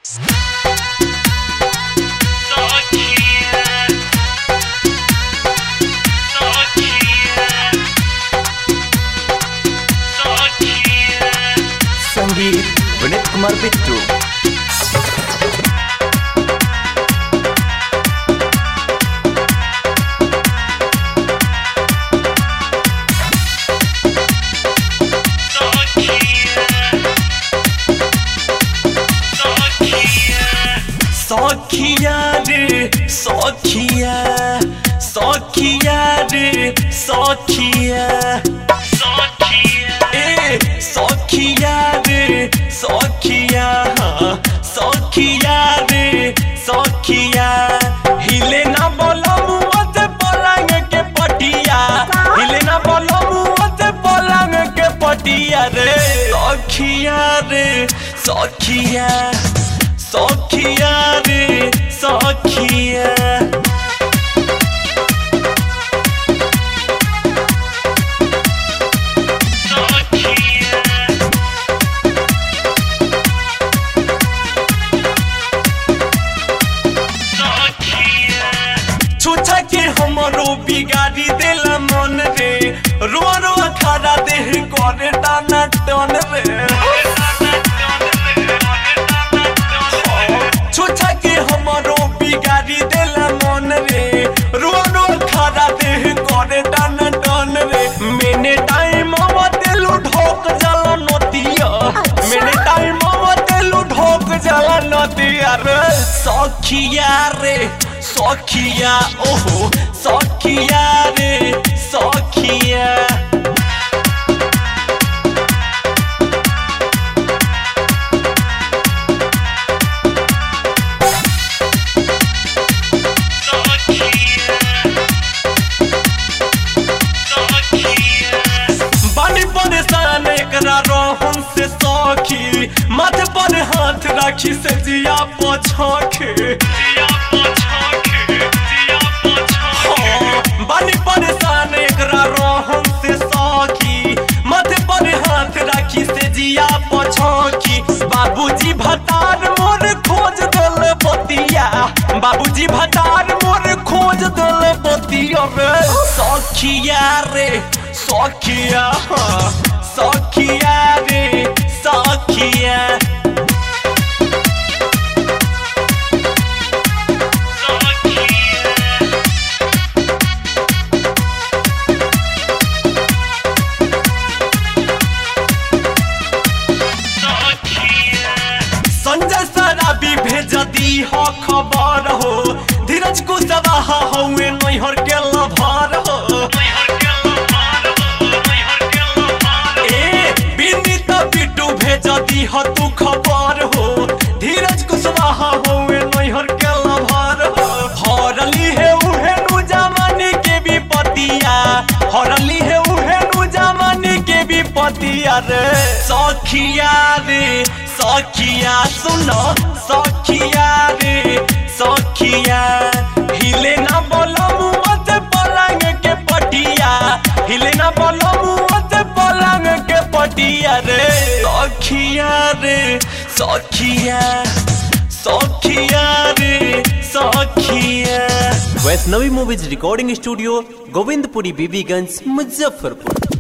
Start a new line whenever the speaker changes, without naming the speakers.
संगीत विनीत कुमार बिट्टू।
सखिया रे सखिया सखिया रे सखिया ए सखिया रे सखिया सखिया रे सखिया हिले ना बोलो मुझे पलंग के पटिया हिले ना बोलो मुझे पलंग के पटिया रे सखिया सखिया रे सखिया। छुछा के हमरो बिगाड़ी देला मन रे रुआ रुआ खड़ा देह करे टाना टन रे छुछा के हमरो बिगाड़ी देला मन रे रुआ रुआ खड़ा देह करे टाना टन रे मैंने टाइम आवतेलु ढोक जाला नतिया मैंने टाइम आवतेलु ढोक जाला नतिया रे सखिया ओहो सखिया रे सखिया। बानी परेशान एकरा रोहन से सखी माथे पर हाथ राखी से जिया पछाखे बानी परेशान एकरा रोहन से सखी माथे पर हाथ राखी से जिया पछाखी बाबूजी भतार मोर खोज दल बतिया बाबूजी भतार मोर खोज दल बतिया रे सखिया सखिया रे सखिया। संजय सराबी भेज दी हो खबर हो धीरज कुशवाहा हउए नैहर के लभार हो ए विनीत बिट्टू भेज दी हो तू खबर हो धीरज कुशवाहा हउए नैहर के लभार हो हरली है उहे नु जमाने के विपतिया हरली है उहे नु जमाने के विपतिया रे सखिया सुनो सखिया रे सखिया हिले ना बोलो मुझे पलंग के पटिया हिले ना बोलो मुझे पलंग के पटिया रे सखिया रे सखिया।
Vaishnavi movies recording studio Govindpuri Bibiganj Muzaffarpur.